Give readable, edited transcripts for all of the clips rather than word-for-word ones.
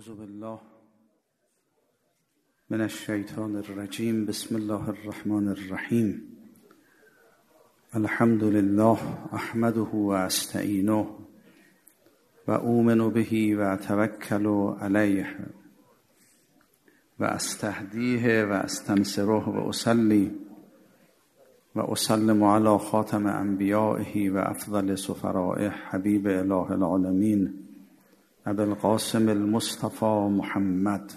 اعوذ بالله من الشیطان الرجیم. بسم الله الرحمن الرحیم. الحمد لله احمده و استعینه و اؤمن به و اتوکل علیه و استهدیه و استنصره و اصلی و اسلم علی خاتم انبیائه و افضل سفرائه حبیب اله العالمین ابی القاسم المصطفى محمد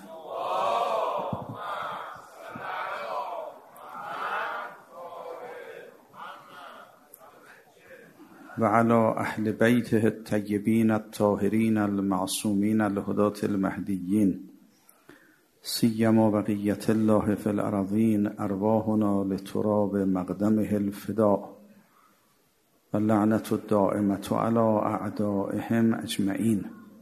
و علی اهل بیته الطیبین الطاهرین المعصومین الهداة المهدیین سیما بقیة الله فی الارضین ارواحنا لتراب مقدمه الفداء و لعنة الدائمة علی اعدائهم اجمعین.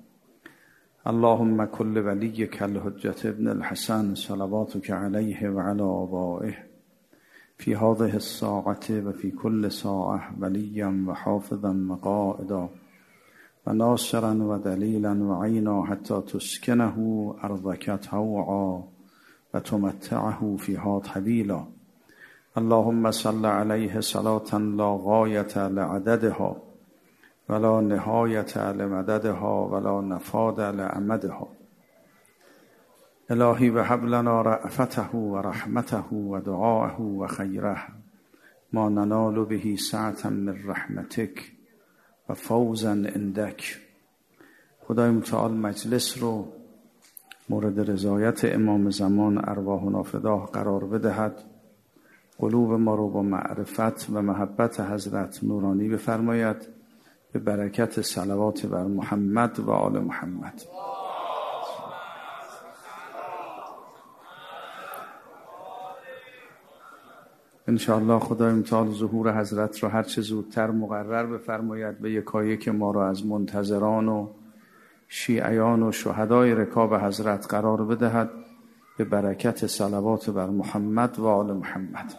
اللهم كل وليك الحجة ابن الحسن صلواتك عليه وعلى آبائه في هذه الساعة وفي كل ساعة وليا وحافظا وقائدا وناصرا ودليلا وعينا حتى تسكنه أرضك طوعا وتمتعه فيها طويلا. اللهم صل عليه صلاة لا غاية لعددها ولا نهایت لمددها ولا نفاد لأمدها. الهی وهب لنا رأفته و رحمته و دعاءه و خیره ما ننال به سعة من رحمتک و فوزا عندک. خدای متعال مجلس رو مورد رضایت امام زمان ارواحنا فداه قرار بدهد، قلوب ما رو با معرفت و محبت حضرت نورانی بفرماید، به برکت صلوات بر محمد و آل محمد. انشاءالله خدای متعال ظهور حضرت را هرچه زودتر مقرر بفرماید، به یکایک ما را از منتظران و شیعیان و شهدای رکاب حضرت قرار بدهد، به برکت صلوات بر محمد و آل محمد.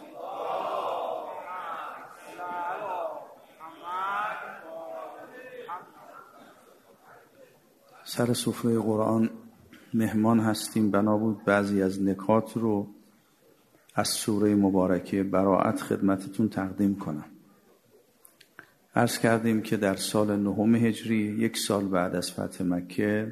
سر سفره قرآن مهمان هستیم، بنا بود بعضی از نکات رو از سوره مبارکه براءت خدمتتون تقدیم کنم. عرض کردیم که در سال 9 هجری، 1 سال بعد از فتح مکه،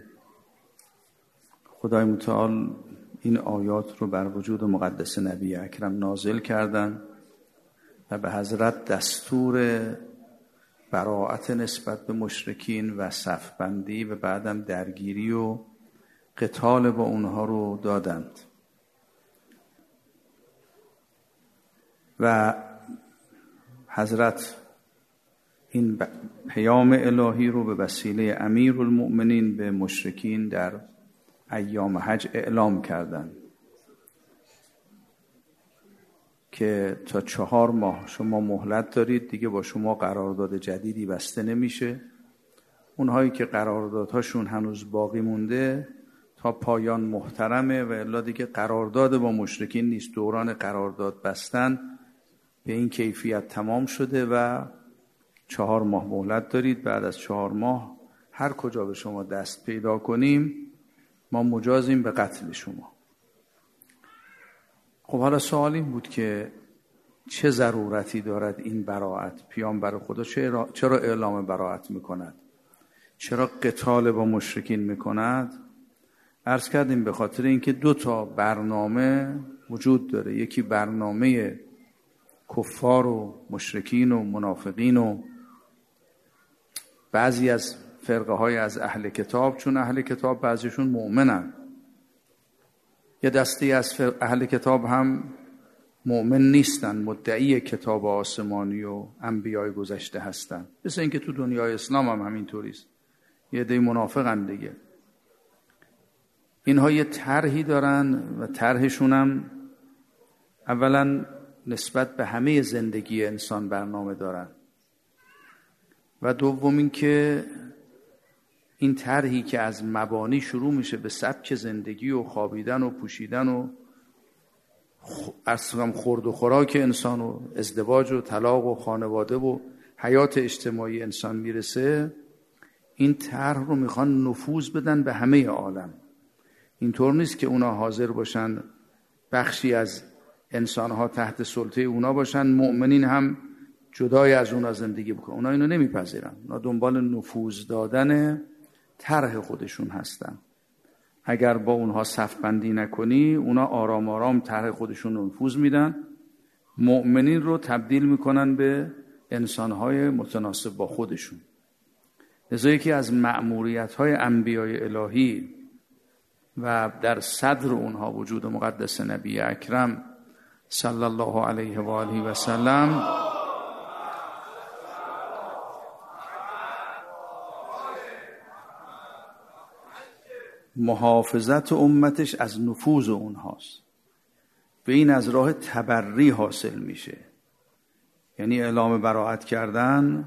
خدای متعال این آیات رو بر وجود مقدس نبی اکرم نازل کردن و به حضرت دستور براءت نسبت به مشرکین و صفبندی و بعدم درگیری و قتال با اونها رو دادند و حضرت این پیام الهی رو به وسیله امیرالمؤمنین به مشرکین در ایام حج اعلام کردند که تا 4 ماه شما مهلت دارید، دیگه با شما قرارداد جدیدی بسته نمیشه. اونهایی که قراردادهاشون هنوز باقی مونده تا پایان محترمه و الا دیگه قرارداد با مشرکین نیست. دوران قرارداد بستن به این کیفیت تمام شده و 4 ماه مهلت دارید. بعد از 4 ماه هر کجا به شما دست پیدا کنیم ما مجازیم به قتل شما. خب حالا سوال این بود که چه ضرورتی دارد این براءت؟ پیامبر خدا چرا اعلام براءت میکند؟ چرا قتال با مشرکین میکند؟ عرض کردیم به خاطر اینکه 2 برنامه وجود داره. یکی برنامه کفار و مشرکین و منافقین و بعضی از فرقه های از اهل کتاب، چون اهل کتاب بعضیشون مؤمنن. یه دستی از اهل کتاب هم مؤمن نیستن، مدعی کتاب آسمانی و انبیای گذشته هستن. مثل اینکه تو دنیای اسلام هم همینطوریست، یه عده منافقن دیگه. اینها یه طرحی دارن و طرحشون هم اولا نسبت به همه زندگی انسان برنامه دارن و دوم این که این طرحی که از مبانی شروع میشه به سبک زندگی و خوابیدن و پوشیدن و اصلا خورد و خوراک انسان و ازدواج و طلاق و خانواده و حیات اجتماعی انسان میرسه، این طرح رو میخوان نفوذ بدن به همه عالم. اینطور نیست که اونا حاضر باشن بخشی از انسانها تحت سلطه اونا باشن، مؤمنین هم جدای از اونا زندگی بکنن. اونا اینو نمیپذیرن. اونا دنبال نفوذ دادن طرح خودشون هستن. اگر با اونها صف بندی نکنی، اونا آرام آرام طرح خودشون رو نفوذ میدن، مؤمنین رو تبدیل میکنن به انسانهای متناسب با خودشون. لذا یکی از مأموریت‌های انبیای الهی و در صدر اونها وجود مقدس نبی اکرم صلی الله علیه و آله و سلم محافظت امتش از نفوذ اونهاست. به این از راه تبری حاصل میشه، یعنی اعلام براءت کردن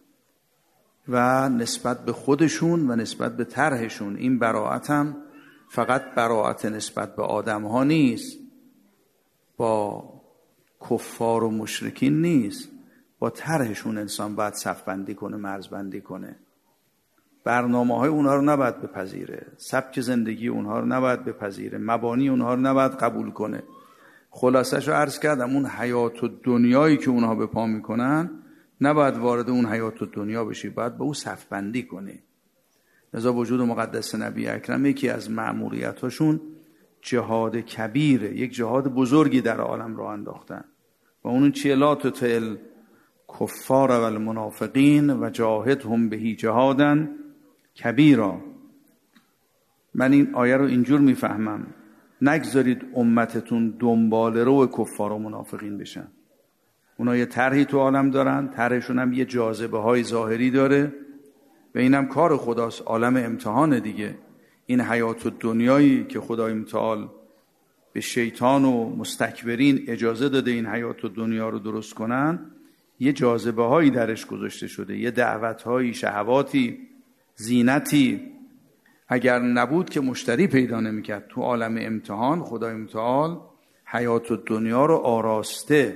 و نسبت به خودشون و نسبت به طرحشون. این براءت هم فقط براءت نسبت به آدم ها نیست، با کفار و مشرکین نیست، با طرحشون انسان باید صف بندی کنه، مرز بندی کنه. برنامه های اونها رو نباید بپذیره، سبک زندگی اونها رو نباید بپذیره، مبانی اونها رو نباید قبول کنه. خلاصش رو عرض کردم، اون حیات و دنیایی که اونها به پا میکنن نباید وارد اون حیات و دنیا بشی، باید با او صف بندی کنی. لذا وجود مقدس نبی اکرم یکی از مأموریتاشون جهاد کبیره، یک جهاد بزرگی در عالم راه انداختن و اون چیه؟ لا تطع کفار و المنافقین و جاهدهم بهی جهادا کبیرا. من این آیه رو اینجور میفهمم، نگذارید امتتون دنبال رو کفار و منافقین بشن. اونا یه طرحی تو عالم دارن، طرحشون هم یه جاذبه های ظاهری داره و اینم کار خداست، عالم امتحانه دیگه. این حیات و دنیایی که خدای متعال به شیطان و مستکبرین اجازه داده این حیات و دنیا رو درست کنن، یه جاذبه هایی درش گذاشته شده، یه دعوت هایی، شهواتی، زینتی. اگر نبود که مشتری پیدا نمیکرد. تو عالم امتحان خدای متعال حیات و دنیا رو آراسته.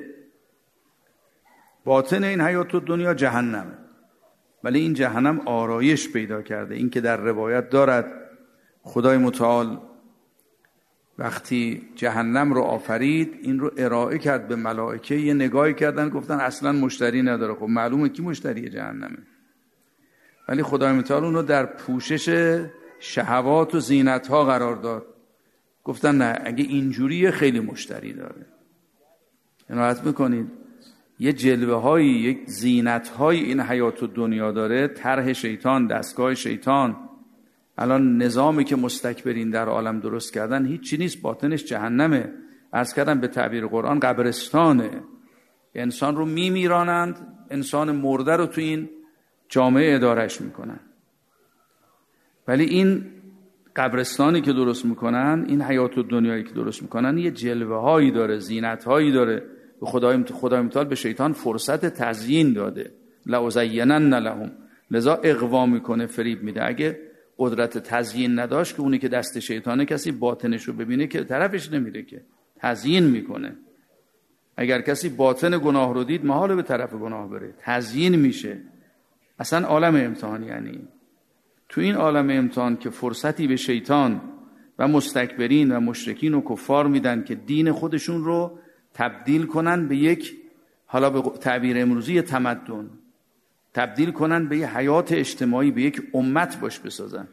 باطن این حیات و دنیا جهنمه، ولی این جهنم آرایش پیدا کرده. این که در روایت دارد خدای متعال وقتی جهنم رو آفرید این رو ارائه کرد به ملائکه، یه نگاهی کردن گفتن اصلا مشتری نداره. خب معلومه کی مشتری جهنمه، ولی خدای متعال اون رو در پوشش شهوات و زینت ها قرار داد. گفتن نه، اگه اینجوریه خیلی مشتری داره. عنایت میکنید یه جلوه هایی، یک زینت های این حیات و دنیا داره، طرح شیطان، دستگاه شیطان. الان نظامی که مستکبرین در عالم درست کردن هیچی نیست، باطنش جهنمه. عرض کردم به تعبیر قرآن قبرستانه. انسان رو میمیرانند، انسان مرده رو تو این جامعه ادارش میکنن. ولی این قبرستانی که درست میکنن، این حیات و دنیایی که درست میکنن، یه جلوه هایی داره، زینت هایی داره. به خدای متعال به شیطان فرصت تزیین داده. لأزینن لهم. لذا اغوا میکنه، فریب میده. اگه قدرت تزیین نداشت که اونی که دست شیطانه، کسی باطنش رو ببینه که طرفش نمیره، که تزیین میکنه. اگر کسی باطن گناه رو دید محاله به طرف گناه بره، تزیین میشه. اصلا عالم امتحان یعنی تو این عالم امتحان که فرصتی به شیطان و مستکبرین و مشرکین و کفار میدن که دین خودشون رو تبدیل کنن به یک، حالا به تعبیر امروزی، تمدن، تبدیل کنن به یک حیات اجتماعی، به یک امت باش بسازن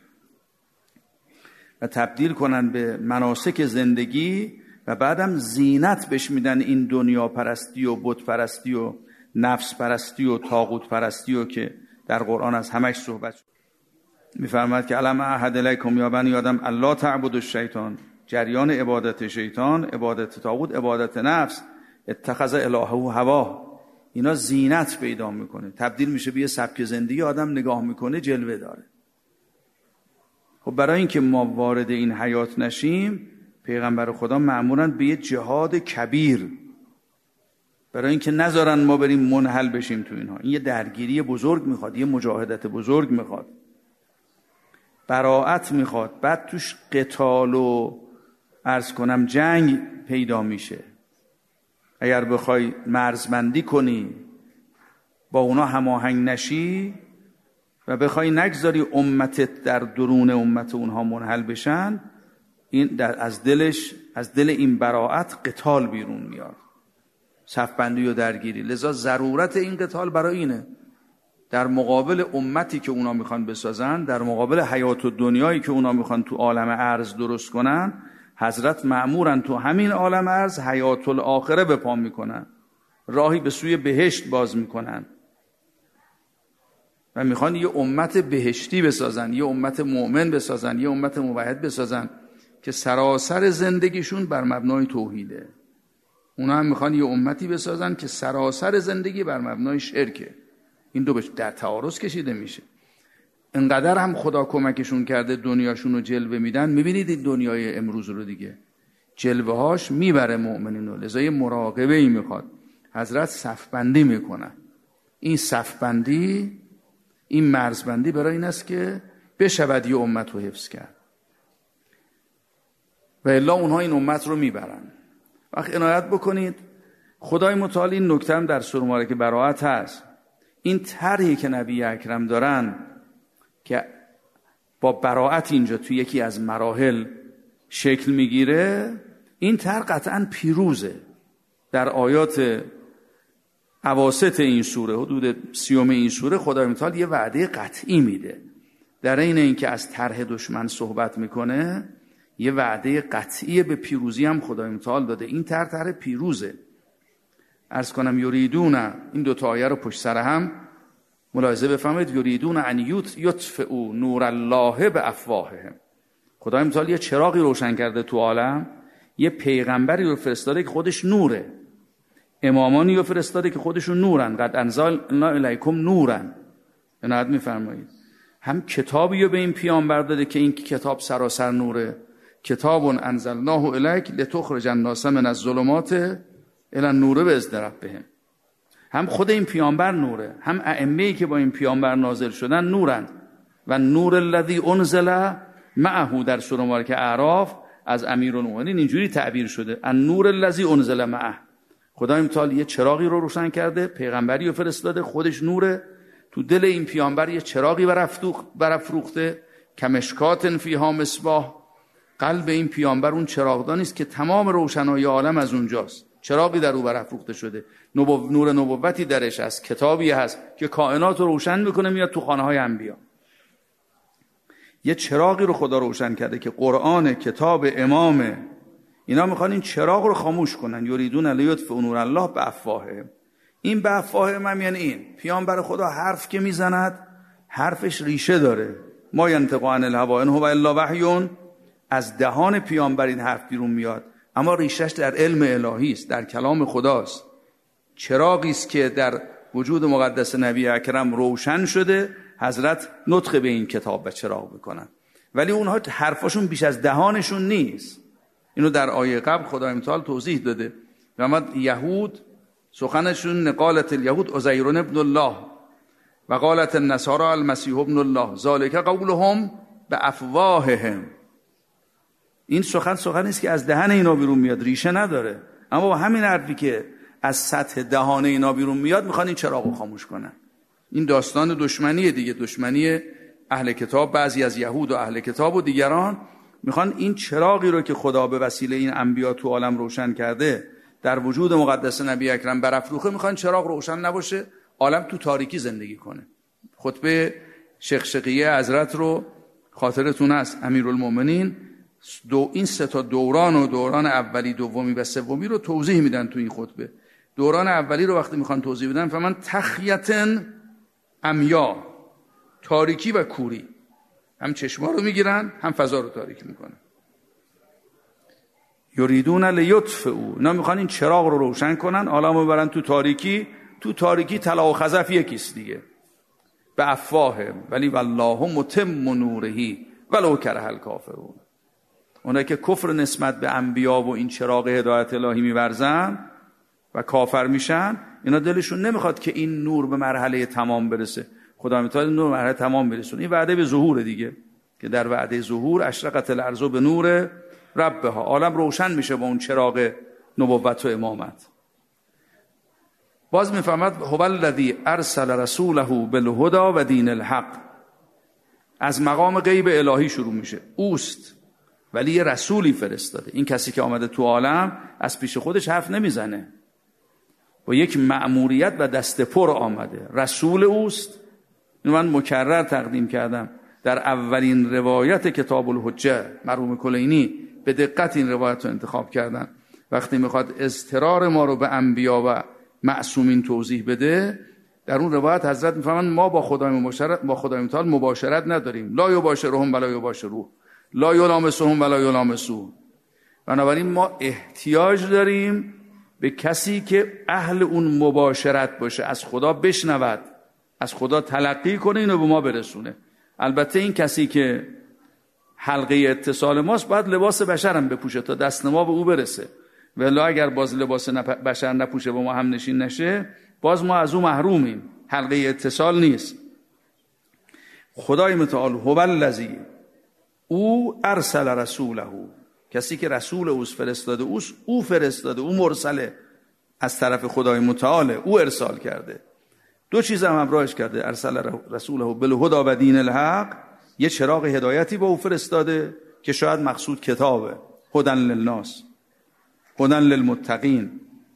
و تبدیل کنن به مناسک زندگی و بعدم زینت بهش میدن. این دنیا پرستی و بت پرستی و نفس پرستی و طاغوت پرستی و که در قرآن از همش صحبت میفرماد که الم اعهد الیکم یا بنی آدم الا تعبدوا الشیطان. جریان عبادت شیطان، عبادت طاغوت، عبادت نفس، اتخذ الهه هواه، اینا زینت پیدا میکنه، تبدیل میشه به یه سبک زندگی. آدم نگاه میکنه جلوه داره. خب برای اینکه ما وارد این حیات نشیم، پیغمبر خدا مأمورن به یه جهاد کبیر، برای اینکه نذارن ما بریم منحل بشیم تو اینها. این یه درگیری بزرگ میخواد، یه مجاهدت بزرگ میخواد، براءت میخواد. بعد توش قتال و عرض کنم جنگ پیدا میشه. اگر بخوای مرزبندی کنی، با اونا هماهنگ نشی و بخوای نگذاری امتت در درون امت اونها منحل بشن، این از دل این براءت قتال بیرون میاد، صفبندی و درگیری. لذا ضرورت این قتال برای اینه، در مقابل امتی که اونا میخوان بسازن، در مقابل حیات و دنیایی که اونا میخوان تو عالم ارض درست کنن، حضرت مأمورن تو همین عالم ارض حیات الاخره به پا میکنن، راهی به سوی بهشت باز میکنن و میخوان یه امت بهشتی بسازن، یه امت مؤمن بسازن، یه امت موحد بسازن که سراسر زندگیشون بر مبنای توحیده. اونا هم میخوان یه امتی بسازن که سراسر زندگی بر مبنای شرکه. این دو در تعارض کشیده میشه. انقدر هم خدا کمکشون کرده دنیاشون رو جلوه میدن. میبینید این دنیای امروز رو دیگه جلوه هاش میبره مؤمنین رو. لذا یه مراقبه ای میخواد. حضرت صفبندی میکنن. این صفبندی، این مرزبندی برای این است که بشود یه امت رو حفظ کرد و الا اونها این امت رو میبرن. وقت عنایت بکنید خدای متعال این نکته هم در سوره مبارکه براءت هست. این طرحی که نبی اکرم دارن که با براءت اینجا توی یکی از مراحل شکل میگیره، این طرح قطعاً پیروزه. در آیات اواسط این سوره، حدود 30 این سوره، خدای متعال یه وعده قطعی میده. در این که از طرح دشمن صحبت میکنه، یه وعده قطعی به پیروزی هم خدای متعال داده. این طرح پیروزه. عرض کنم یریدون، این دو تا آیه رو پشت سر هم ملاحظه بفرمایید. یریدون ان یطفئوا نور الله بافواههم. خدای متعال یه چراغی روشن کرده تو عالم، یه پیغمبری رو فرستاده که خودش نوره، امامانی رو فرستاده که خودشون نورن. قد انزلنا الیکم نورن. عنایت میفرمایید. هم کتابی رو به این پیامبر داده که این کتاب سراسر نوره. کتاب انزلناه الیک لتخرج الناس من الظلمات الی النور باذن ربهم. هم خود این پیامبر نوره، هم ائمه‌ای که با این پیامبر نازل شدن نورن. و نور الذی انزل معه در سوره مبارکه اعراف از امیرالمومنین اینجوری تعبیر شده، النور الذی انزل معه. خدای متعال یه چراغی رو روشن کرده، پیغمبری رو فرستاده، خودش نوره. تو دل این پیامبر یه چراغی برافروخته، کمشکات فیها مصباح. قلب این پیامبر اون چراغدانی است که تمام روشنایی عالم از اونجاست. چراغی در او برافروخته شده، نور نبوتی درش هست، کتابی هست که کائنات رو روشن میکنه، میاد تو خانه های انبیا. یه چراغی رو خدا روشن کرده که قرآن، کتاب، امامه. اینا میخوان این چراغ رو خاموش کنن. یریدون لیطفئوا نور الله بافواههم. این بافواههم هم یعنی این پیامبر خدا حرف که میزند حرفش ریشه داره. ما ینطق عن الهوی ان هو الا وحی. از دهان پیامبر این حرف بیرون میاد، اما ریشش در علم الهی است، در کلام خداست. چراغی است که در وجود مقدس نبی اکرم روشن شده. حضرت نطق به این کتاب و چراغ بکنن، ولی اونها حرفاشون بیش از دهانشون نیست. اینو در آیه قبل خدای متعال توضیح داده. و یهود سخنشون قالت الیهود عزیر ابن الله و قالت النصارى المسیح ابن الله ذالک قولهم بافواههم. این سخن است که از دهن اینا بیرون میاد، ریشه نداره. اما با همین حرفی که از سطح دهان اینا بیرون میاد میخوان این چراغو خاموش کنن. این داستان دشمنی دیگه، دشمنی اهل کتاب، بعضی از یهود و اهل کتاب و دیگران میخوان این چراغی رو که خدا به وسیله این انبیا تو عالم روشن کرده در وجود مقدس نبی اکرم برافروخه، میخوان چراغ روشن نباشه، عالم تو تاریکی زندگی کنه. خطبه شقشقیه حضرت رو خاطرتون است، امیرالمومنین این سه تا دوران و دوران اولی، دومی و سومی رو توضیح میدن تو این خطبه. دوران اولی رو وقتی میخوان توضیح بدن فهمن تخیتن عمیا، تاریکی و کوری، هم چشما رو میگیرن هم فضا رو تاریک میکنن. یریدون لیطفئوا، اینا میخوان این چراغ رو روشن کنن، عالمو ببرن تو تاریکی. تو تاریکی طلا و خزف یکیست دیگه، به افواههم ولی والله متم نوره ولو کره الکافرون. اونایی که کفر نسبت به انبیا و این چراغ هدایت الهی میورزن و کافر میشن، اینا دلشون نمیخواد که این نور به مرحله تمام برسه. خدا میتونه نور به مرحله تمام برسونه. این وعده به ظهور دیگه، که در وعده ظهور اشرقت الارض به نور ربها، عالم روشن میشه با اون چراغ نبوت و امامت. باز میفهمد هو الذی ارسل رسوله بالهدى و دین الحق. از مقام غیب الهی شروع میشه. اوست ولی یه رسولی فرستاده. این کسی که آمده تو عالم از پیش خودش حرف نمیزنه، با یک مأموریت و دست پر آمده، رسول اوست. اینو من مکرر تقدیم کردم در اولین روایت کتاب الحجه. مرحوم کلینی به دقت این روایت رو انتخاب کردن. وقتی میخواد اضطرار ما رو به انبیا و معصومین توضیح بده، در اون روایت حضرت میفرمایند ما با خدای متعال مباشرت نداریم، لا یباشرهم ولا یباشروه، لا یلامسهم ولا یلامسوه. بنابراین ما احتیاج داریم به کسی که اهل اون مباشرت باشه، از خدا بشنود، از خدا تلقی کنه، اینو به ما برسونه. البته این کسی که حلقه اتصال ماست باید لباس بشر هم بپوشه تا دست ما به او برسه، ولی اگر باز لباس بشر نپوشه با ما هم نشین نشه، باز ما از او محرومیم. حلقه اتصال نیست. خدای متعال هو الذی، او ارسل رسوله، کسی که رسول اوست، فرستاده اوست، او فرستاده، او مرسله، از طرف خدای متعال او ارسال کرده. دو چیز هم همراهش کرده، ارسل رسوله بالهدی و دین الحق، یه چراغ هدایتی با او فرستاده که شاید مقصود کتابه، هدی للناس، هدی للمتقین.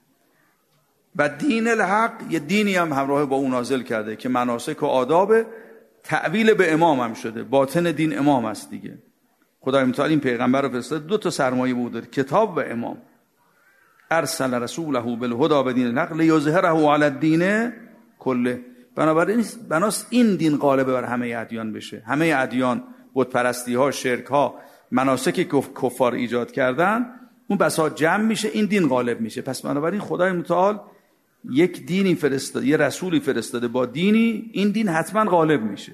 و دین الحق یه دینی هم همراه با اون نازل کرده که مناسک و آداب، تعویل به امام هم شده. باطن دین امام است دیگه. خدای متعال این پیغمبر رو فرستاد، دو تا سرمایه بود، کتاب و امام. ارسل رسوله بالهدی و دین الحق لیظهره علی الدین کله. بنابراین بناست این دین غالب بر همه ادیان بشه. همه ادیان، بت پرستی ها، شرک ها، مناسکی که کفار ایجاد کردن، اون بساط جمع میشه، این دین غالب میشه. پس بنابراین خدای متعال یک دینی فرستاده، یه رسولی فرستاده با دینی، این دین حتما غالب میشه.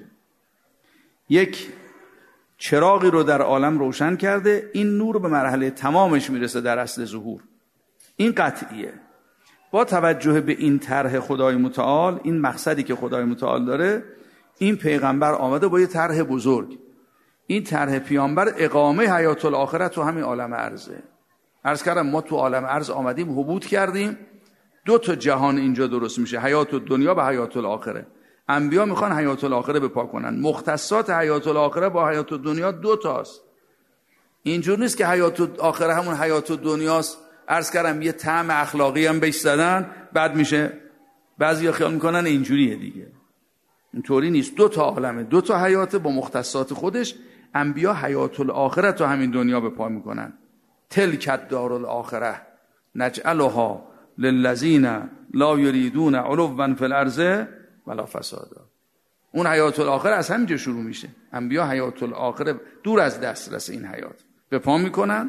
یک چراغی رو در عالم روشن کرده، این نور به مرحله تمامش میرسه در اصل ظهور. این قطعیه. با توجه به این طرح خدای متعال، این مقصدی که خدای متعال داره، این پیغمبر آمده با یه طرح بزرگ. این طرح پیامبر اقامه حیات الاخره تو همین عالم ارزه. عرض کردم ما تو عالم ارز آمدیم، حبوط کردیم، دو تا جهان اینجا درست میشه، حیات الدنیا و حیات الاخره. انبیا میخوان حیات الاخره بپا کنن، مختصات حیات الاخره با حیات الدنیا دو تاست. اینجور نیست که حیات الاخره همون حیات الدنیاست، عرض کردم یه طعم اخلاقی هم بهش زدن بعد میشه. بعضیا خیال میکنن اینجوریه دیگه، اینطوری نیست. دو تا عالمه، دو تا حیات با مختصات خودش. انبیا حیات الاخره تو همین دنیا بپا میکنن. تلک الدار الاخره نجعلها للذین لا یریدون علوا فی الارض ولا فسادا. اون حیات الاخره از همینجا شروع میشه. انبیا حیات الاخره دور از دسترس این حیات بپا میکنن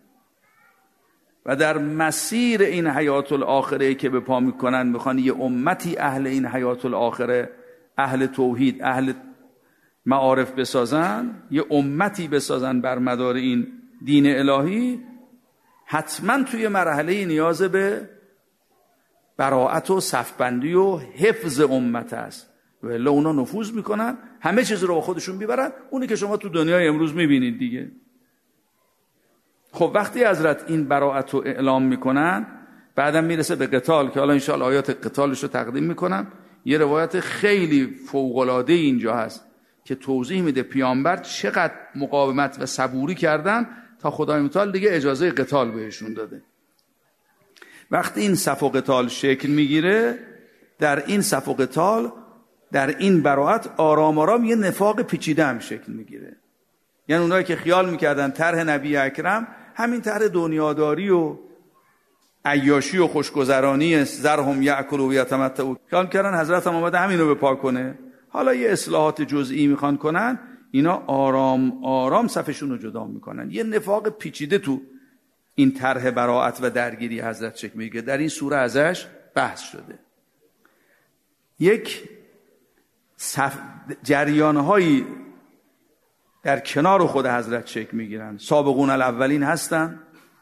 و در مسیر این حیات الاخره که بپا میکنن میخوان یه امتی اهل این حیات الاخره، اهل توحید، اهل معارف بسازن، یه امتی بسازن بر مدار این دین الهی. حتما توی مرحله نیاز به براءت و صفبندی و حفظ امت است، ولی اونا نفوذ میکنن، همه چیز رو با خودشون میبرن. اونی که شما تو دنیای امروز میبینید دیگه. خب وقتی حضرت این براءت رو اعلام میکنن، بعدم میرسه به قتال که حالا انشاءالله آیات قتالش رو تقدیم میکنم. یه روایت خیلی فوق‌العاده اینجا هست که توضیح میده پیامبر چقدر مقاومت و صبوری کردن تا خدای متعال دیگه اجازه قتال بهشون داده. وقتی این صف و قتال شکل میگیره، در این صف و قتال، در این براءت آرام آرام یه نفاق پیچیده هم شکل میگیره. یعنی اونایی که خیال میکردن طرح نبی اکرم همین طرح دنیاداری و عیاشی و خوشگذرانی است، ذرهم یأکلوا و یتمتعوا، خیال میکردن حضرت هم اومده همین رو بپا کنه. حالا یه اصلاحات جزئی میخوان کنن، اینا آرام آرام صفشون رو جدا میکنن. یه نفاق پیچیده تو این طرح براءت و درگیری حضرت شکل میگیره. در این سوره ازش بحث شده. یک جریانهایی در کنار خود حضرت شکل میگیرن. سابقون الاولین هستن،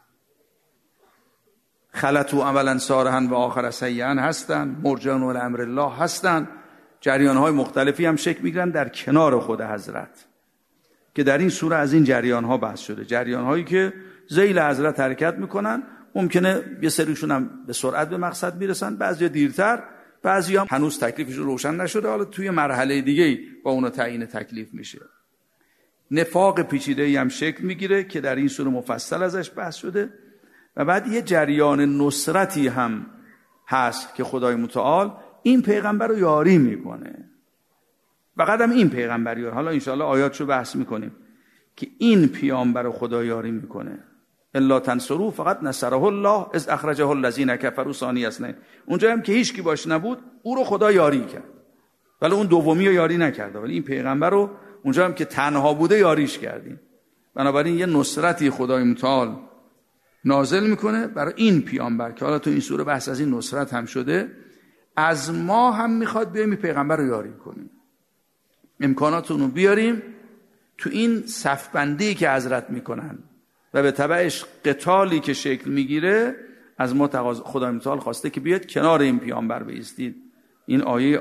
خلطوا عملا صالحا و آخر سیئا هستن، مرجعون الامر الله هستن. جریانهای مختلفی هم شکل میگیرن در کنار خود حضرت که در این سوره از این جریانها بحث شده. جریانهایی که ذیل حضرت حرکت میکنن، ممکنه یه سریشون هم به سرعت به مقصد میرسن، بعضیا دیرتر، بعضیا هم هنوز تکلیفشون روشن نشده، حالا توی مرحله دیگه با اونا تعیین تکلیف میشه. نفاق پیچیده‌ای هم شکل میگیره که در این سوره مفصل ازش بحث شده و بعد یه جریان نصرتی هم هست که خدای متعال این پیغمبر رو یاری میکنه. فقط هم این پیغمبر یاری، حالا انشاءالله آیاتشو بحث میکنیم که این پیامبر رو خدا یاری میکنه. الا تنصروا فقط نصره الله اذ اخرجه الذين كفروا ثانی اثنین. اونجا هم که هیچ کی باش نبود او رو خدا یاری کرد، ولی اون دومی رو یاری نکرد، ولی این پیغمبر رو اونجا هم که تنها بوده یاریش کردیم. بنابراین یه نصرتی خدای متعال نازل میکنه برای این پیامبر که حالا تو این سوره بحث از این نصرت هم شده. از ما هم میخواد بیایم این پیغمبر رو یاری کنیم، امکاناتون رو بیاریم تو این صفبندی که حضرت میکنن و به تبعش قتالی که شکل میگیره. از ما خدای متعال خواسته که بیاد کنار این پیامبر بایستید. این آیه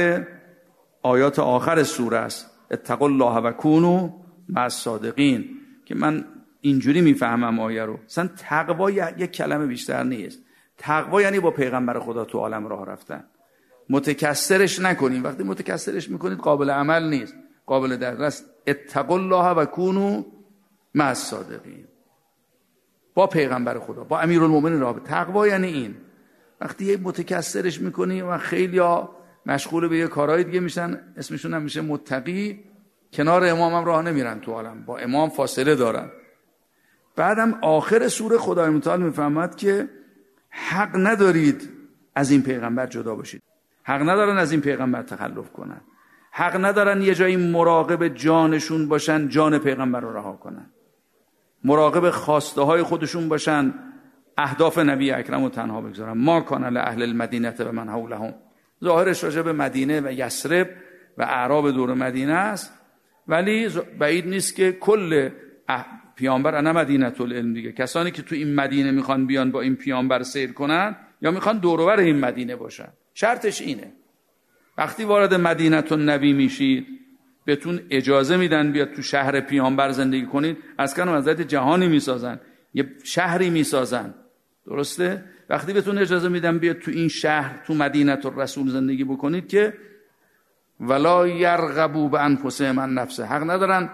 آیات آخر سوره است، اتقوا الله و کونوا مع الصادقین، که من اینجوری میفهمم آیه رو. مثلا تقوا یک کلمه بیشتر نیست. تقوا یعنی با پیغمبر خدا تو عالم راه رفتن. متکثرش نکنید، وقتی متکثرش میکنید قابل عمل نیست، قابل درس. اتقوا الله و کونوا مع الصادقین، با پیغمبر خدا، با امیرالمومنین راه. تقوا یعنی این. وقتی یه متکثرش میکنی و خیلیا مشغول به یه کارهای دیگه میشن، اسمشون هم میشه متقی، کنار امام هم راه نمیرن تو عالم، با امام فاصله دارن. بعدم آخر سوره خدای متعال میفهمد که حق ندارید از این پیغمبر جدا باشید، حق ندارن از این پیغمبر تخلف کنن، حق ندارن یه جایی مراقب جانشون باشن جان پیغمبر رو رها کنن، مراقب خواسته های خودشون باشن اهداف نبی اکرم رو تنها بگذارن. ما کان لاهل المدینه و من حولهم، ظاهرش راجع به مدینه و یثرب و اعراب دور مدینه است، ولی بعید نیست که کل پیامبر انا مدینه العلم دیگه. کسانی که تو این مدینه میخوان بیان با این پیامبر سیر کنن یا میخوان دور و بر این مدینه باشن. شرطش اینه وقتی وارد مدینه النبی میشید بهتون اجازه میدن بیاد تو شهر پیامبر زندگی کنید. از کنم حضرت جهانی میسازن، یه شهری میسازن، درسته؟ وقتی بهتون اجازه میدن بیاد تو این شهر، تو مدینه الرسول زندگی بکنید، که ولا یرغبوا بانفسهم عن نفسه، حق ندارن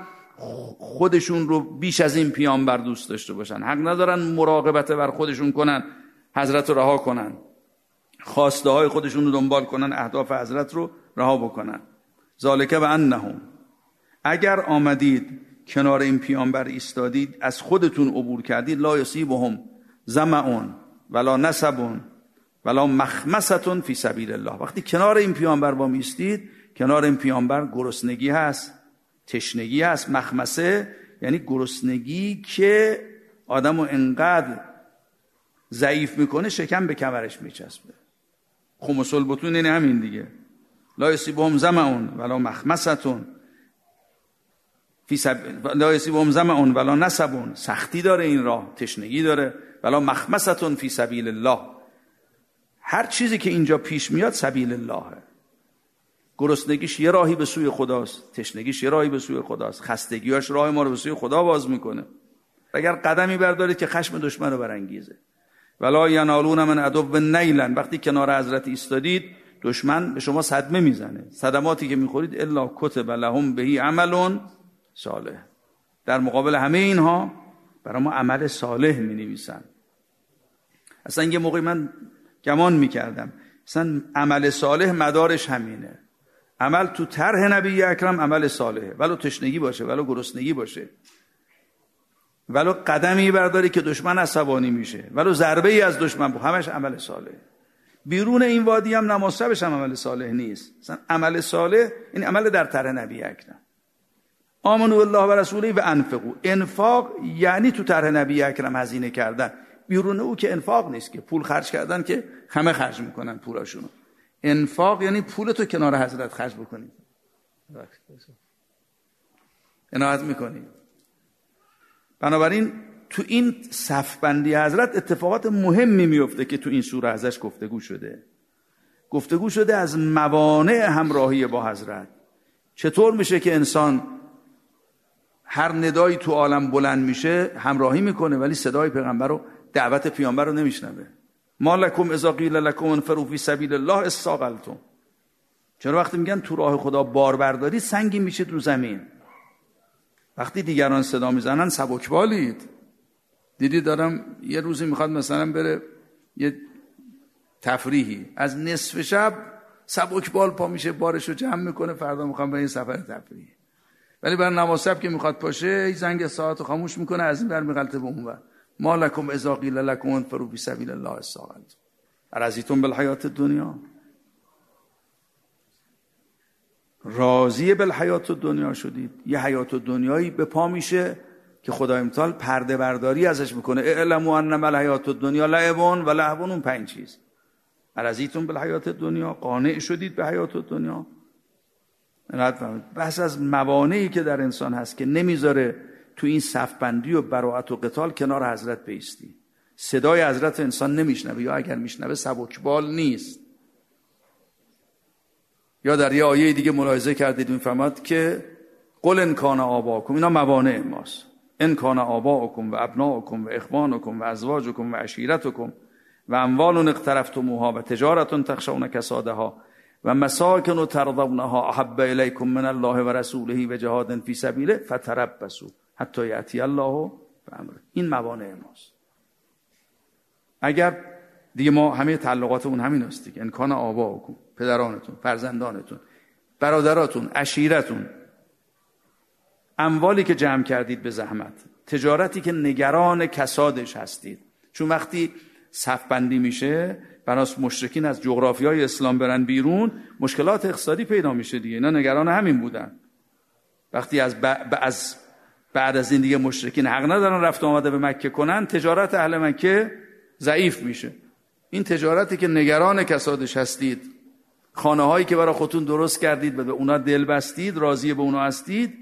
خودشون رو بیش از این پیامبر دوست داشته باشن، حق ندارن مراقبت بر خودشون کنن، حضرت رو رها کنن، خواسته های خودشون رو دنبال کنن، اهداف حضرت رو رها بکنن. ذالک بانهم، اگر آمدید کنار این پیامبر ایستادید، از خودتون عبور کردید، لا یصیبهم ظمأ ولا نصب ولا مخمصة فی سبیل الله. وقتی کنار این پیامبر با میستید، کنار این پیامبر گرسنگی هست، تشنگی هست. مخمصه یعنی گرسنگی که آدمو انقدر ضعیف میکنه شکم به کمرش میچسبه. خمس البطون یعنی همین دیگه. لا یصیبهم ظمأ ولا مخمصة لا یصیبهم ظمأ ولا نصب، سختی داره این راه، تشنگی داره. ولا مخمصة فی سبیل الله، هر چیزی که اینجا پیش میاد سبیل اللهه. گرسنگیش یه راهی به سوی خداست، تشنگیش یه راهی به سوی خداست، خستگیاش راه ما رو به سوی خدا باز میکنه. اگر قدمی بردارید که خشم دشمن رو برانگیزه. ولا ینالون من عدو نیلا، وقتی کنار حضرت ایستادید دشمن به شما صدمه میزنه، صدماتی که میخورید الا کتب لهم بهی عمل صالح، در مقابل همه اینها برای ما عمل صالح مینویسن. اصلا یه موقعی من گمان میکردم اصلا عمل صالح مدارش همینه. عمل تو طرح نبی اکرم عمل صالحه، ولو تشنگی باشه، ولو گرسنگی باشه، ولو قدمی برداری که دشمن عصبانی میشه، ولو ضربه ای از دشمن، همش عمل صالح. بیرون این وادی هم نماز شبش هم عمل صالح نیست. مثلا عمل صالح این عمل در طرح نبی اکرم. آمنوا بالله و رسوله و انفقوا، انفاق یعنی تو طرح نبی اکرم هزینه کردن. بیرون او که انفاق نیست، که پول خرج کردن که همه خرج میکنن پولاشونو. انفاق یعنی پولتو کنار حضرت خرج بکنید، عنایت میکنید. بنابراین تو این صفبندی حضرت اتفاقات مهمی میفته که تو این سوره ازش گفتگو شده از موانع همراهی با حضرت. چطور میشه که انسان هر ندایی تو عالم بلند میشه همراهی میکنه ولی صدای پیغمبر رو، دعوت پیامبر رو نمیشنوه؟ ما لکم اذا قیل لکم انفروا فی سبیل الله استاقلتم. چرا وقتی میگن تو راه خدا بار برداری سنگی میشید رو زمین؟ وقتی دیگران صدا میزنن سبکبالید. دیدی دارم یه روزی میخواد مثلا بره یه تفریحی، از نصف شب سبکبال پا میشه بارشو جمع میکنه، فردا میخوام به این سفر تفریحی. ولی برای نماز شب که میخواد پاشه زنگ ساعت رو خاموش میکنه، از این ور میغلطه به اون ور. ما لکم اذا قیل لکم انفروا فی سبیل الله استاقلتم ارضیتم بالحیات الدنیا. راضی بالحیات الدنیا شدید. یه حیات الدنیایی به پا میشه که خدای متعال پرده برداری ازش میکنه. اعلموا انما الحیات الدنیا لعب و لهو. اون 5 چیز. ارضیتم بالحیات الدنیا، قانع شدید به حیات الدنیا. بحث از موانعی که در انسان هست که نمیذاره تو این صفبندی و براءت و قتال کنار حضرت بیستی. صدای حضرت انسان نمیشنوه، یا اگر میشنوه سبکبال نیست. یا در یه آیه دیگه ملاحظه کردید میفهمد که قل ان کان آباکم، اینا موانع ماست. ان کان آباکم و ابناکم و اخوانکم و ازواجکم و عشیرتکم و اموال اقترفتموها و تجارت تخشون کسادها و مساکن ترضونها احب الیکم من الله و رسوله و جهاد فی سبیله فتربصوا حتی یأتی الله بامره. این موانع ماست. اگر دیگه ما همه تعلقاتمون همین است دیگه. ان کان آباکم، پدرانتون، فرزندانتون، برادراتون، عشیرتون، اموالی که جمع کردید به زحمت، تجارتی که نگران کسادش هستید. چون وقتی صف بندی میشه بناس مشرکین از جغرافیای اسلام برن بیرون، مشکلات اقتصادی پیدا میشه دیگه. اینا نگران همین بودن. وقتی بعد از این دیگه مشرکین حق ندارن رفت آمده به مکه کنن، تجارت اهل مکه ضعیف میشه. این تجارتی که نگران کسادش هستید، خانه هایی که برای خودتون درست کردید و به اونا دل بستید، راضی به اونا هستید،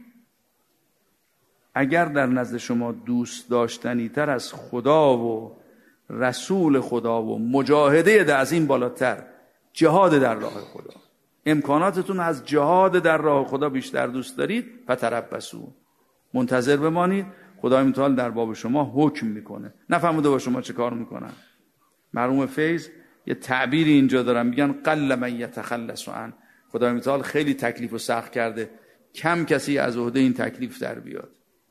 اگر در نزد شما دوست داشتنی تر از خدا و رسول خدا و مجاهده از این بالاتر جهاد در راه خدا، امکاناتتون از جهاد در راه خدا بیشتر دوست دارید، فتربصوا، منتظر بمانید. خدای متعال در باب شما حکم میکنه. نفهمیده با شما چه کار میکنن. مرحوم فیض یه تعبیری اینجا دارن، میگن قل من یتخلص عن. خدای متعال خیلی تکلیف رو سخت کرده، کم کسی از عهده این تکلیف در بیاد.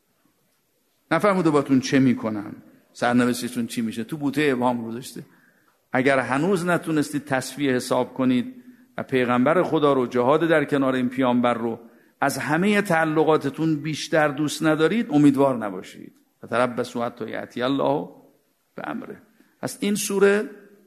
نفهمیده باتون چه میکنن، سرنوشتتون چی میشه، تو بوته ابهام گذاشته. اگر هنوز نتونستید تصفیه حساب کنید و پیغمبر خدا رو، جهاد در کنار این پیامبر رو از همه تعلقاتتون بیشتر دوست ندارید، امیدوار نباشید. فتربصوا حتی یأتی الله بامره. از این سوره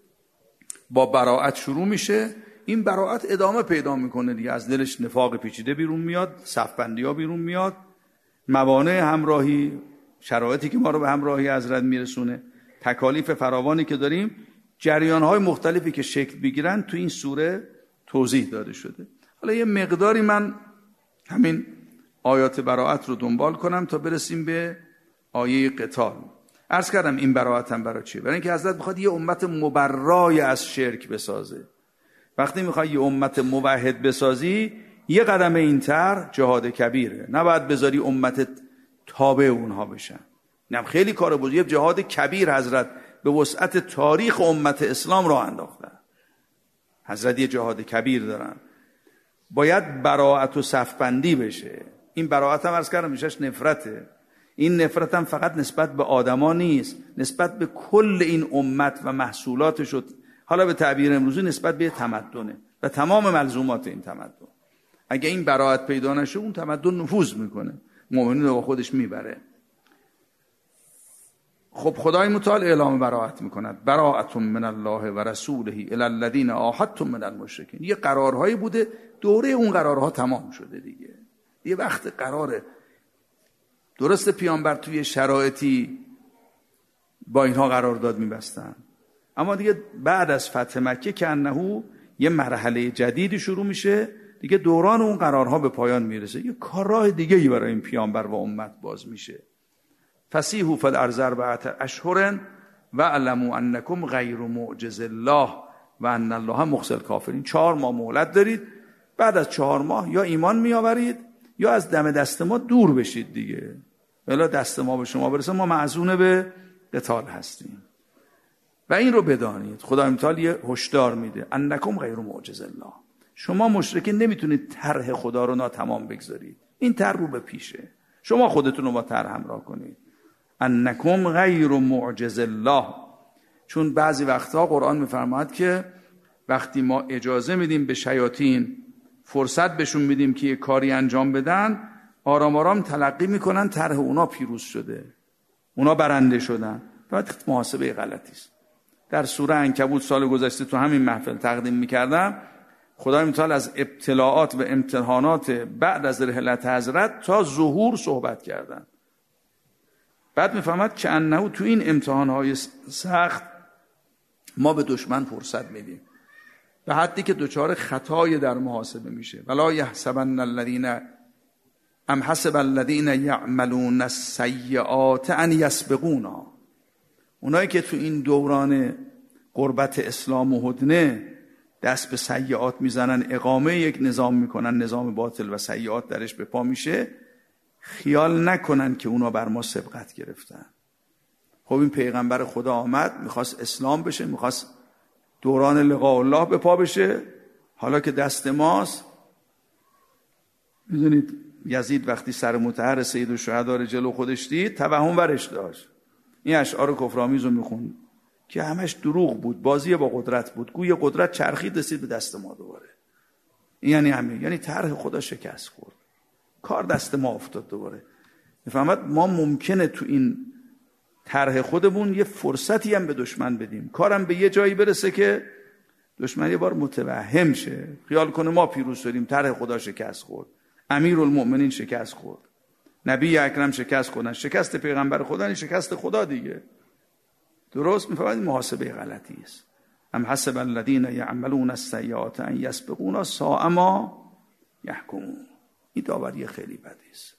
با براءت شروع میشه. این براءت ادامه پیدا میکنه دیگه. از دلش نفاق پیچیده بیرون میاد، صفبندی ها بیرون میاد، موانع همراهی، شرایطی که ما رو به همراهی حضرت میرسونه، تکالیف فراوانی که داریم، جریان‌های مختلفی که شکل بگیرن تو این سوره توضیح داده شده. حالا یه مقداری من همین آیات براءت رو دنبال کنم تا برسیم به آیه قتال. عرض کردم این براءت هم برای چیه؟ برای اینکه حضرت میخواد یه امت مبرای از شرک بسازه. وقتی میخوای یه امت موحد بسازی، یه قدم اینتر جهاد کبیره. نباید بذاری امت تابع اونها بشن. اینم خیلی کار بود. یه جهاد کبیر حضرت به وسعت تاریخ امت اسلام را انداختن. حضرت یه جهاد کبیر دارن. باید براءت و صفبندی بشه. این براءت هم عرض کردم میشش نفرته. این نفرت هم فقط نسبت به آدما نیست، نسبت به کل این امت و محصولاتش، حالا به تعبیر امروزی نسبت به تمدنه و تمام ملزومات این تمدن. اگه این براءت پیدا نشه، اون تمدن نفوذ میکنه، مؤمنین رو با خودش میبره. خب خدای متعال اعلام براءت میکند، براءت من الله و رسوله الی الذین عاهدتم من المشرکین. یه قرارهایی بوده، دوره اون قرارها تمام شده دیگه. یه وقت قراره. درست پیامبر توی شرایطی با اینها قرارداد میبستن، اما دیگه بعد از فتح مکه که انه یه مرحله جدیدی شروع میشه دیگه، دوران اون قرارها به پایان میرسه. یه کارراه دیگه‌ای برای این پیامبر و امت باز میشه. فسیحوا فی الارض 4 اشهر و اعلموا انکم غیر معجز الله و ان الله مخزی الکافرین. 4 ماه مهلت دارید. بعد از 4 ماه یا ایمان میآورید یا از دم دست ما دور بشید دیگه. ولی دست ما به شما برسه، ما معزون به قتال هستیم. و این رو بدانید، خدا متعال یه هشدار میده، انکم غیر معجز الله. شما مشرکین نمیتونید طرح خدا رو ناتمام بگذارید. این طرح رو به پیشه. شما خودتون رو با طرح همراه کنید. انکم غیر معجز الله. چون بعضی وقتها قرآن میفرماید که وقتی ما اجازه میدیم به شیاطین، فرصت بهشون میدیم که یه کاری انجام بدن، آرام آرام تلقی میکنن طرح اونا پیروز شده، اونا برنده شدن. فقط محاسبه غلطی است. در سوره عنکبوت سال گذشته تو همین محفل تقدیم میکردم، خدای متعال از ابتلاعات و امتحانات بعد از رحلت حضرت تا ظهور صحبت کردن. بعد میفهمد که انه تو این امتحانهای سخت ما به دشمن فرصت میدیم به حدی که دچار خطای در محاسبه میشه. ولا یحسبن الذین ام حسب الذین یعملون السیئات ان یسبقونا. اونایی که تو این دوران قربت اسلام و هدنه دست به سیئات میزنن، اقامه یک نظام میکنن، نظام باطل و سیئات درش به پا میشه، خیال نکنن که اونا بر ما سبقت گرفتن. خب این پیغمبر خدا آمد، میخواست اسلام بشه، میخواست دوران لقاء الله به پا بشه. حالا که دست ماست، میدونید یزید وقتی سر مطهر سید الشهدا رو جلو خودش دید، توهم ورش داشت. این اشعار کفرآمیز رو میخوند که همش دروغ بود، بازی با قدرت بود، گوی قدرت چرخید رسید به دست ما دوباره. یعنی همین، یعنی طرح خدا شکست خورد، کار دست ما افتاد دوباره. میفهمد ما ممکنه تو این طرح خودمون یه فرصتی هم به دشمن بدیم، کارم به یه جایی برسه که دشمن یه بار متوهم شه، خیال کنه ما پیروز شدیم، طرح خدا شکست خورد، امیرالمؤمنین شکست خورد، نبی اکرم شکست خوردن، شکست پیغمبر خدا این شکست خدا دیگه. درست میفهمید محاسبه غلطی است. ام حسب الذین یعملون السیئات ان یسبقونا ساء ما یحکمون. این داوری خیلی بدی است.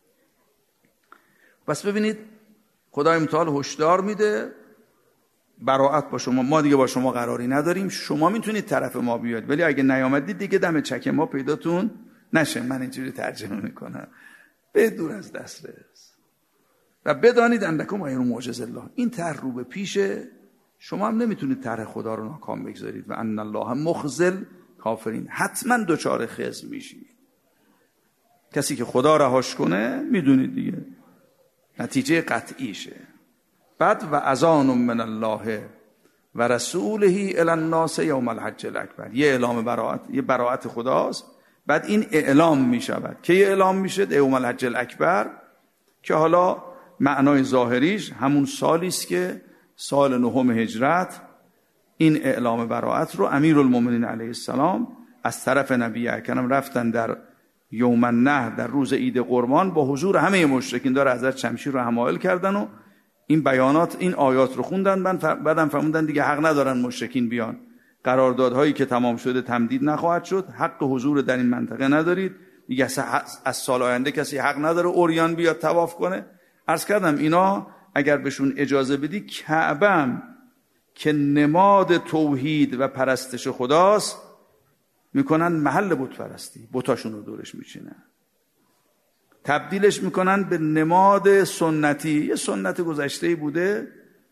پس ببینید خدای متعال هشدار میده براءت با شما، ما دیگه با شما قراری نداریم، شما میتونید طرف ما بیاد، ولی اگه نیامدید دیگه دم چک ما پیداتون نشه. من اینجوری ترجمه میکنم، به دور از دسترس. و بدانید انکم غیر معجز الله. این طرح رو به پیشه، شما هم نمیتونید طرح خدا رو ناکام بگذارید. و ان الله مخزل کافرین. حتما دچار خزي میشید. کسی که خدا رهاش کنه میدونید دیگه نتیجه قطعیشه. بعد و اذان من الله و رسوله الی الناس یوم الحج الاکبر. یه اعلام براءت، یه براءت خداست. بعد این اعلام میشود که یه اعلام میشه یوم الحج الاکبر، که حالا معنای ظاهریش همون سالی است که سال 9 هجرت این اعلام براءت رو امیرالمؤمنین علیه السلام از طرف نبی اکرم رفتن در یوم النحر، در روز عید قربان، با حضور همه مشرکین دار حضرت شمشیر رو حمایل کردن و این بیانات، این آیات رو خوندن. بعدم فهمیدن دیگه حق ندارن مشرکین بیان، قراردادهایی که تمام شده تمدید نخواهد شد، حق حضور در این منطقه ندارید دیگه، از سال آینده کسی حق نداره اوریان بیاد طواف کنه. عرض کردم اینا اگر بهشون اجازه بدی، کعبه که نماد توحید و پرستش خداست میکنن محل بت پرستی، بتاشون رو دورش میچینن، تبدیلش میکنن به نماد سنتی. یه سنت گذشته‌ای بوده،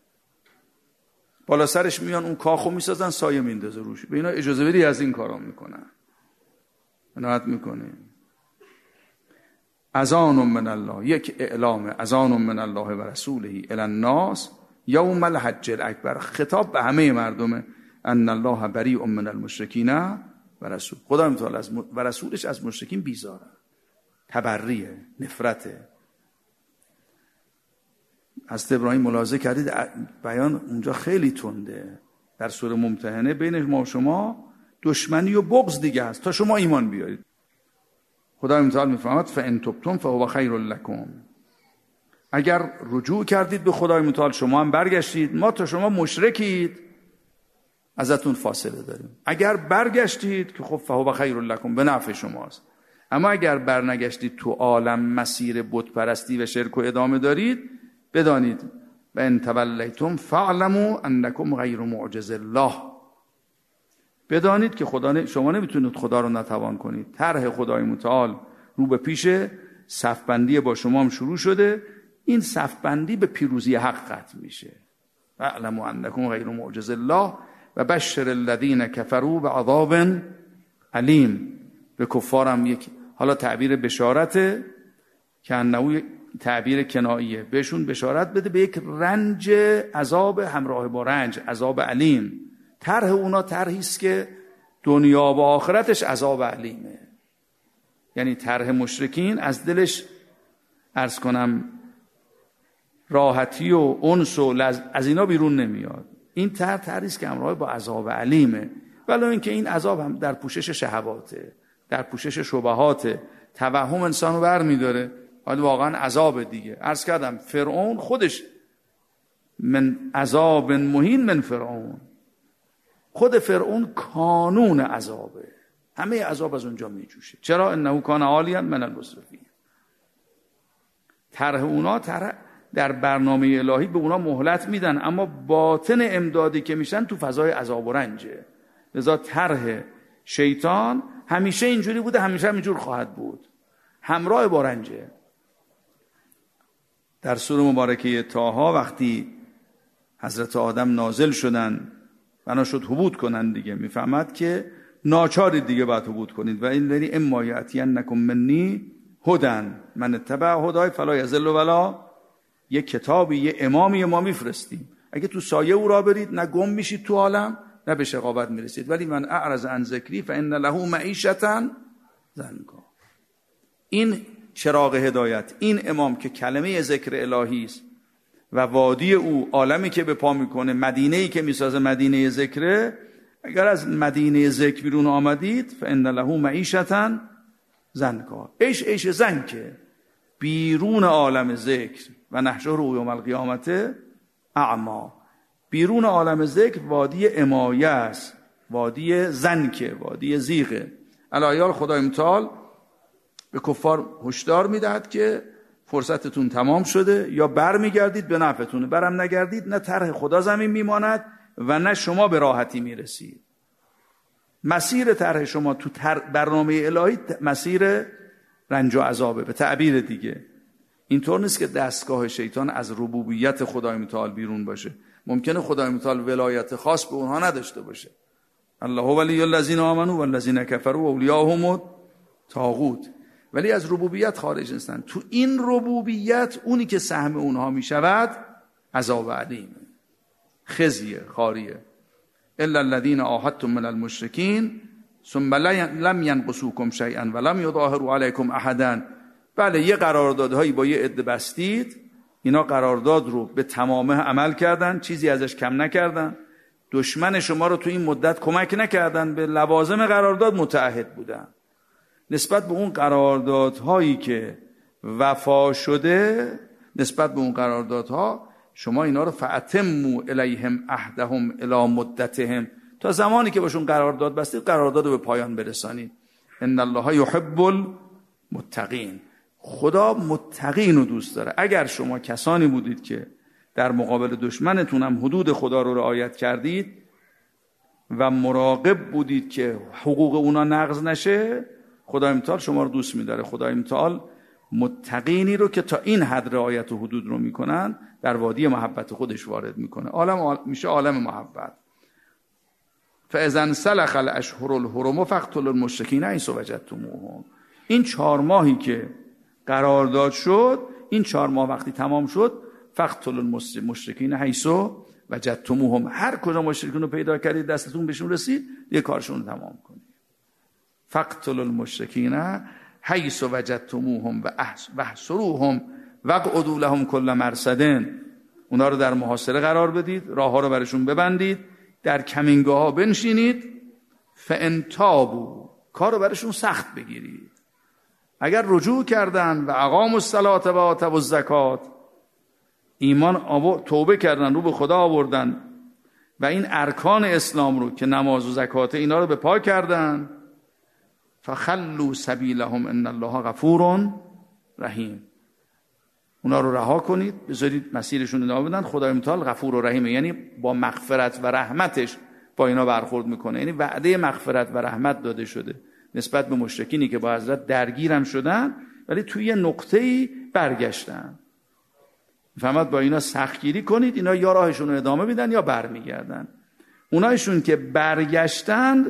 بالا سرش میان اون کاخو میسازن، سایه میندازه روش. به اینا اجازه بدی از این کارا میکنن، منعت میکنیم. اذان من الله، یک اعلام، اذان من الله و رسوله الی الناس یوم الحج الاکبر. خطاب به همه مردم. ان الله بریء من المشرکین و رسول. خدا متعال و رسولش از مشرکین بیزاره، تبریه، نفرته. حضرت ابراهیم ملاحظه کردید بیان اونجا خیلی تنده. در سوره ممتحنه بین ما و شما دشمنی و بغض دیگه است تا شما ایمان بیارید. خدای متعال میفرماید فان تبتم فهو خیر لکم. اگر رجوع کردید به خدای متعال، شما هم برگشتید، ما تا شما مشرکید ازتون فاصله داریم. اگر برگشتید که خب فهو خیر لکم، به نفع شماست. اما اگر برنگشتید تو عالم مسیر بت پرستی و شرک و ادامه دارید، بدانید و ان تولیتم فاعلموا انکم غیر معجز الله. بدانید که شما نمیتونید خدا رو نتوان کنید. طرح خدای متعال رو به پیشه، صفبندی با شما هم شروع شده. این صفبندی به پیروزی حق ختم میشه. فاعلموا انکم غیر معجز الله و بشر الذین کفروا بعذاب علیم. به کفارم یک حالا تعبیر بشارته که انه تعبیر کناییه، بهشون بشارت بده به یک رنج، عذاب همراه با رنج، عذاب علیم. طرح اونا طرحی است که دنیا و آخرتش عذاب علیمه. یعنی طرح مشرکین از دلش عرض کنم راحتی و انس و از اینا بیرون نمیاد. این طرحی است که همراه با عذاب علیمه، ولی اینکه این عذاب هم در پوشش شهواته، در پوشش شبهاته، توهم انسانو برمی‌داره. حالا واقعا عذاب دیگه. عرض کردم فرعون خودش من عذاب مهین من فرعون، خود فرعون کانون عذابه، همه عذاب از اونجا میجوشه. چرا؟ انه کان عالیا من المسرفین. طرح اونا در برنامه الهی به اونا مهلت میدن، اما باطن امدادی که میشن تو فضای عذاب و رنجه. لذا طرح شیطان همیشه اینجوری بوده، همیشه اینجور خواهد بود، همراه با رنجه. در سوره مبارکه طه وقتی حضرت آدم نازل شدن، بنا شد حبود کنن دیگه، میفهمد که ناچاری دیگه باید حبود کنید و این داری اما یأتینکم منی هدن من اتبع هدای فلا یضل ولا. یه کتابی، یه امامی ما میفرستیم، اگه تو سایه او را برید نه گم میشید تو عالم نه به شقاوت میرسید. ولی من اعرض عن ذکری فان له معیشة ضنکا. این چراغ هدایت، این امام که کلمه ذکر الهی است و وادی او عالمی که به پا میکنه، مدینه‌ای که میسازه مدینه ذکره، اگر از مدینه ذکر بیرون آمدید فان له معیشة ضنکا، عیش زنکه بیرون عالم ذکر و نحشره یوم القیامت اعما. بیرون عالم ذکر وادی امایه است، وادی زنکه، وادی زیغه. الایال خدای متعال به کفار هشدار میدهد که فرصتتون تمام شده، یا بر میگردید به نفعتونه، برم نگردید نه طرح خدا زمین میماند و نه شما به راحتی میرسید. مسیر طرح شما تو برنامه الهی مسیر رنج و عذابه. به تعبیر دیگه اینطور نیست که دستگاه شیطان از ربوبیت خدای متعال بیرون باشه. ممکنه خدای متعال ولایت خاص به اونها نداشته باشه. الله ولی الذین آمنوا والذین کفروا اولیاءهم طاغوت، ولی از ربوبیت خارج نیستن. تو این ربوبیت اونی که سهم اونها میشود عذاب علیم، خزیه، خاریه. الا الذین عاهدتم من المشرکین ثم لم ینقصوکم شیئا ولم یظاهروا علیکم احدا. بله، یه قراردادهایی با یه عده بستید، اینا قرارداد رو به تمامه عمل کردن، چیزی ازش کم نکردن. دشمن شما رو تو این مدت کمک نکردن، به لوازم قرارداد متعهد بودن. نسبت به اون قراردادهایی که وفا شده، نسبت به اون قراردادها شما اینا رو فأتموا الیهم عهدهم الی مدتهم، تا زمانی که باشون قرارداد بستید قرارداد رو به پایان برسانید. ان الله یحب المتقین. خدا متقین رو دوست داره. اگر شما کسانی بودید که در مقابل دشمنتون هم حدود خدا رو رعایت کردید و مراقب بودید که حقوق اونا نقض نشه، خدای متعال شما رو دوست می‌داره. خدای متعال متقینی رو که تا این حد رعایت و حدود رو میکنن در وادی محبت خودش وارد میکنه. عالم میشه عالم محبت. فاذا انسلخ الاشهر الحرم فاقتلوا المشرکین حیث وجدتموهم. این 4 ماهی که قرارداد شد، این 4 ماه وقتی تمام شد، فاقتلوا المشرکین حیث وجدتموهم، هر کجا مشرکین رو پیدا کردید دستتون بهشون رسید یه کارشون رو تمام کنید. فاقتلوا المشرکین حیث وجدتموهم و احصروهم واقعدوا لهم کل مرصد. اونا رو در محاصره قرار بدید، راهها رو برشون ببندید، در کمینگاه ها بنشینید. فان تابوا، کار رو برشون سخت بگیرید. اگر رجوع کردن و اقاموا الصلاة و آتوا الزکات، ایمان توبه کردن، رو به خدا آوردن و این ارکان اسلام رو که نماز و زکات اینا رو به پا کردن، فخلوا سبیلهم ان الله غفور رحیم. اونا رو رها کنید، بذارید مسیرشون ادامه بدن. خدای متعال غفور و رحیمه، یعنی با مغفرت و رحمتش با اینا برخورد میکنه. یعنی وعده مغفرت و رحمت داده شده نسبت به مشرکینی که با حضرت درگیرم شدن ولی توی یه نقطه‌ای برگشتن. فهمت؟ با اینا سختگیری کنید، اینا یا راهشون رو ادامه میدن یا برمیگردن. اونایشون که برگشتند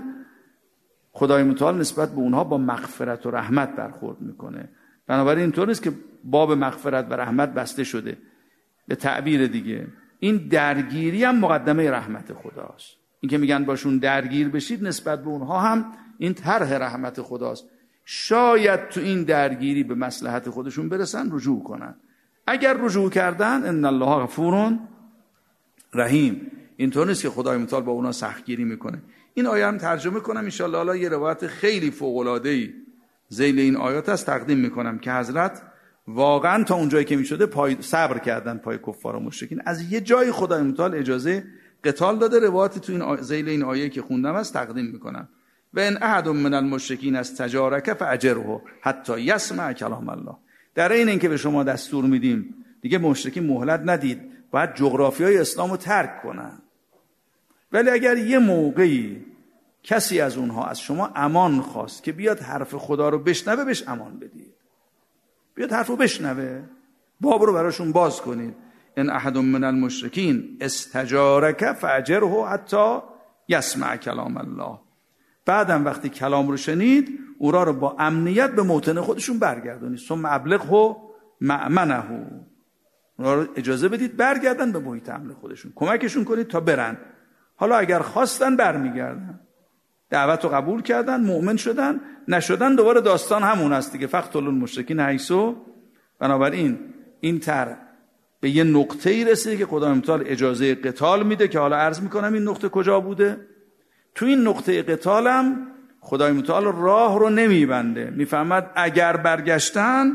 خدای متعال نسبت به اونها با مغفرت و رحمت برخورد میکنه. بنابراین اینطور نیست که باب مغفرت و رحمت بسته شده. به تعبیر دیگه این درگیری هم مقدمه رحمت خداست. این که میگن باشون درگیر بشید نسبت به اونها هم این طرح رحمت خداست. شاید تو این درگیری به مصلحت خودشون برسن رجوع کنن. اگر رجوع کردن ان الله غفور رحیم. اینطور نیست که خدای متعال با اونا سختگیری میکنه. این آیه هم ترجمه کنم ان شاء الله. حالا یه روایت خیلی فوق العاده ای ذیل این آیات است تقدیم میکنم که حضرت واقعا تا اونجایی که میشده صبر کردن پای کفار و مشرکین. از یه جای خدای متعال اجازه قتال داده. روایت تو این ذیل این آیه که خوندم است تقدیم میکنم. و ان احد من المشرکین استجارک فاجره حتی یسمع کلام الله. در این اینکه به شما دستور میدیم دیگه مشرکین مهلت ندید، باید جغرافیای اسلامو ترک کنن. ولی اگر یه موقعی کسی از اونها از شما امان خواست که بیاد حرف خدا رو بشنوه، بهش امان بدید. بیاد حرف رو بشنوه، باب رو براشون باز کنید. ان احد من المشرکین استجارک فاجره حتی یسمع کلام الله. بعدم وقتی کلام رو شنید اورا رو با امنیت به موطن خودشون برگردونید. ثم ابلغه مأمنه. اونا رو اجازه بدید برگردن به محیط امن خودشون، کمکشون کنید تا برن. حالا اگر خواستن برمیگردن، دعوت رو قبول کردن، مؤمن شدن، نشدن دوباره داستان همون است دیگه. فقتلوا المشرکین حیث. بنابراین این طرح به یه نقطه‌ای رسیده که خدای متعال اجازه قتال میده که حالا عرض میکنم این نقطه کجا بوده. تو این نقطه قتالم خدای متعال راه رو نمیبنده، میفهمد اگر برگشتن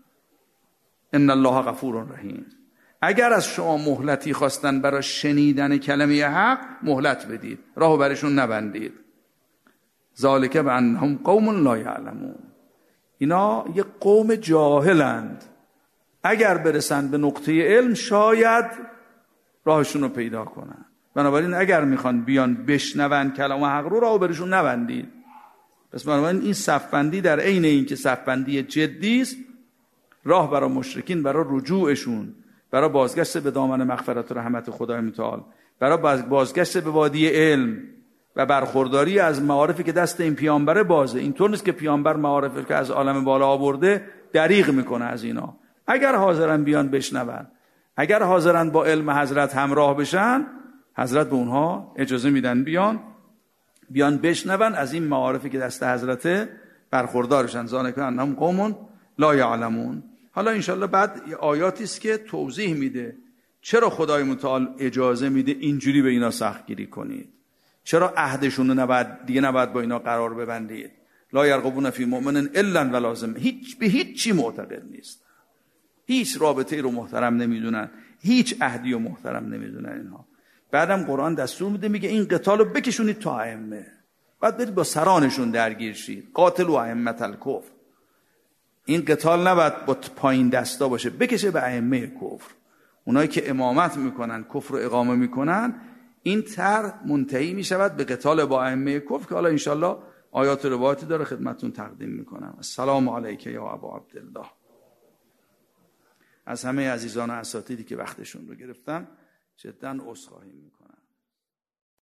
ان الله غفور رحیم. اگر از شما مهلتی خواستن برای شنیدن کلمه حق، مهلت بدید، راهو برشون نبندید. ذالک بانهم قوم لا یعلمون. اینا یه قوم جاهلند. اگر برسن به نقطه علم شاید راهشون رو پیدا کنن. بنابراین اگر میخوان بیان بشنون کلام حق رو، راهو برشون نبندید. پس بنابراین این صفبندی در عین این که صفبندی جدی است، راه برای مشرکین، برای رجوعشون، برای بازگشت به دامن مغفرت و رحمت خدای متعال، برای بازگشت به وادی علم و برخورداری از معارفی که دست این پیامبر بازه. اینطور نیست که پیامبر معارفی که از عالم بالا آورده دریغ میکنه از اینا. اگر حاضرن بیان بشنون، اگر حاضرن با علم حضرت همراه بشن، حضرت به اونها اجازه میدن بیان بشنون از این معارفی که دست حضرت برخوردارشن. ذالک انهم قوم لا یعلمون. حالا انشالله بعد آیاتی است که توضیح میده چرا خدای متعال اجازه میده اینجوری به اینا سختگیری کنید، چرا عهدشون رو نباید با اینا قرار ببندید. لا یرقبون فی مؤمن الا و لازم. به هیچ چی معتقد نیست، هیچ رابطه رو محترم نمیدونن، هیچ عهدی رو محترم نمیدونن اینها. بعدم قرآن دستور میده، میگه این قتال رو بکشونید تا ائمه، بعد برید با سرانشون درگیر شید. قاتلوا ائمة الکفر. این قتال نباید با پایین دستا باشه، بکشه به ائمه کفر، اونایی که امامت میکنن، کفر رو اقامه میکنن. این طرح منتهی میشود به قتال با ائمه کفر که حالا انشالله آیات و روایاتی داره خدمتتون تقدیم میکنم. السلام علیک یا ابا عبدالله. از همه عزیزان و اساتیدی که وقتشون رو گرفتم جدا عذرخواهی میکنم.